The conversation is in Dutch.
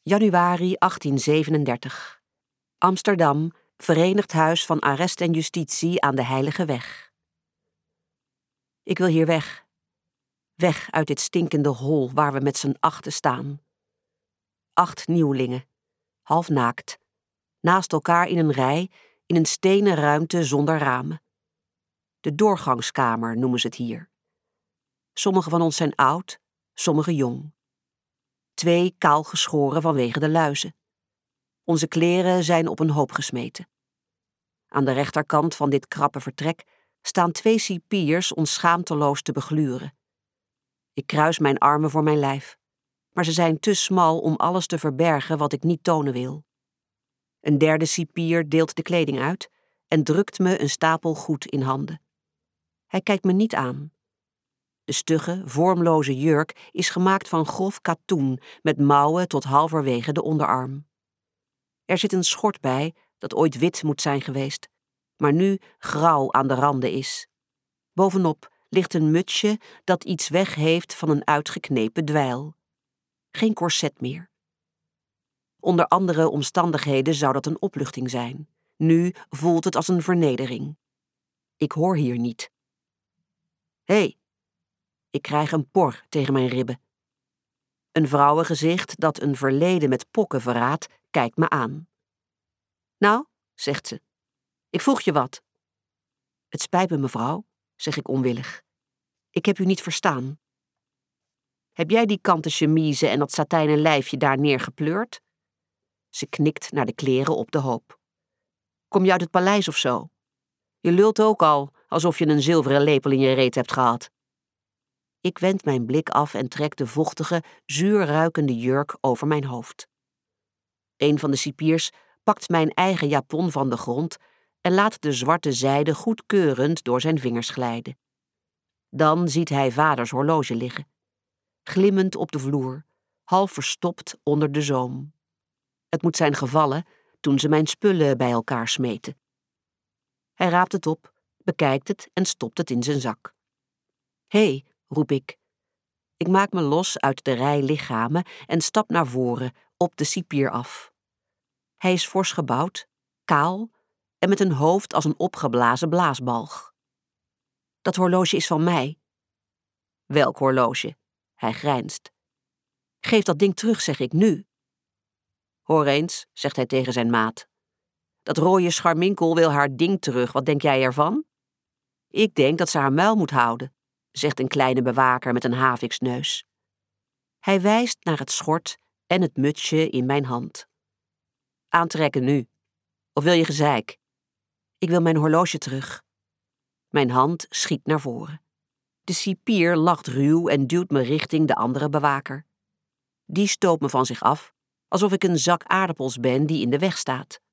Januari 1837. Amsterdam, Verenigd Huis van Arrest en Justitie aan de Heilige Weg. Ik wil hier weg. Weg uit dit stinkende hol waar we met z'n achten staan. 8 nieuwelingen, half naakt, naast elkaar in een rij, in een stenen ruimte zonder ramen. De doorgangskamer noemen ze het hier. Sommigen van ons zijn oud, sommigen jong. 2 kaal geschoren vanwege de luizen. Onze kleren zijn op een hoop gesmeten. Aan de rechterkant van dit krappe vertrek staan 2 cipiers ons schaamteloos te begluren. Ik kruis mijn armen voor mijn lijf, maar ze zijn te smal om alles te verbergen wat ik niet tonen wil. Een derde cipier deelt de kleding uit en drukt me een stapel goed in handen. Hij kijkt me niet aan. De stugge, vormloze jurk is gemaakt van grof katoen met mouwen tot halverwege de onderarm. Er zit een schort bij dat ooit wit moet zijn geweest, maar nu grauw aan de randen is. Bovenop ligt een mutsje dat iets weg heeft van een uitgeknepen dweil. Geen corset meer. Onder andere omstandigheden zou dat een opluchting zijn. Nu voelt het als een vernedering. Ik hoor hier niet. Hé! Ik krijg een por tegen mijn ribben. Een vrouwengezicht dat een verleden met pokken verraadt, kijkt me aan. Nou, zegt ze, ik vroeg je wat. Het spijt me, mevrouw, zeg ik onwillig. Ik heb u niet verstaan. Heb jij die kanten chemise en dat satijnen lijfje daar neergepleurd? Ze knikt naar de kleren op de hoop. Kom je uit het paleis of zo? Je lult ook al, alsof je een zilveren lepel in je reet hebt gehad. Ik wend mijn blik af en trek de vochtige, zuur ruikende jurk over mijn hoofd. Een van de cipiers pakt mijn eigen japon van de grond en laat de zwarte zijde goedkeurend door zijn vingers glijden. Dan ziet hij vaders horloge liggen, glimmend op de vloer, half verstopt onder de zoom. Het moet zijn gevallen toen ze mijn spullen bij elkaar smeten. Hij raapt het op, bekijkt het en stopt het in zijn zak. Hé, roep ik. Ik maak me los uit de rij lichamen en stap naar voren, op de cipier af. Hij is fors gebouwd, kaal en met een hoofd als een opgeblazen blaasbalg. Dat horloge is van mij. Welk horloge? Hij grijnst. Geef dat ding terug, zeg ik nu. Hoor eens, zegt hij tegen zijn maat. Dat rode scharminkel wil haar ding terug, wat denk jij ervan? Ik denk dat ze haar muil moet houden, zegt een kleine bewaker met een haviksneus. Hij wijst naar het schort en het mutsje in mijn hand. Aantrekken nu. Of wil je gezeik? Ik wil mijn horloge terug. Mijn hand schiet naar voren. De cipier lacht ruw en duwt me richting de andere bewaker. Die stoot me van zich af, alsof ik een zak aardappels ben die in de weg staat.